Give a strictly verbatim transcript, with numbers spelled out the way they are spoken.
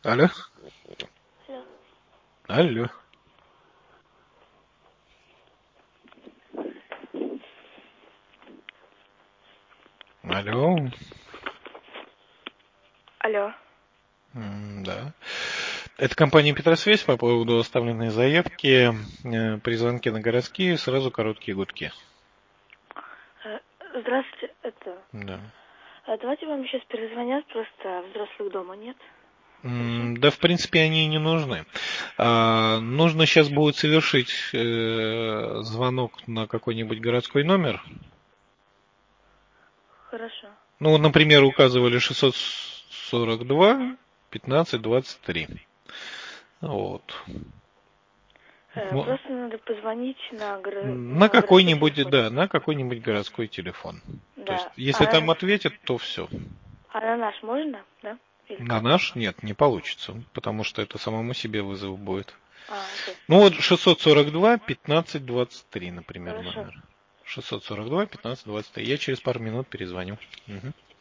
Алло? Алло. Алло. Алло. Алло. М, Да. Это компания Петросвязь по поводу оставленной заявки. Э, При звонке на городские сразу короткие гудки. Э, Здравствуйте, это... Да. э, Давайте вам сейчас перезвонят, просто взрослых дома нет. Хорошо? М, Да, в принципе, они и не нужны. А, нужно сейчас будет совершить э, звонок на какой-нибудь городской номер. Хорошо. Ну, вот, например, указывали шестьсот сорок два пятнадцать двадцать три. Вот. Э, Мо- Просто надо позвонить на, горо- На на городской какой-нибудь, телефон. да, на какой-нибудь городской телефон. То есть, Да. если А там на, ответят, то все. а на наш можно, да? Или На как? наш нет, не получится, потому что это самому себе вызов будет. А, окей. Ну вот шестьсот сорок два пятнадцать двадцать три, например, Хорошо. номер. шестьсот сорок два пятнадцать двадцать три. Я через пару минут перезвоню. Мгм.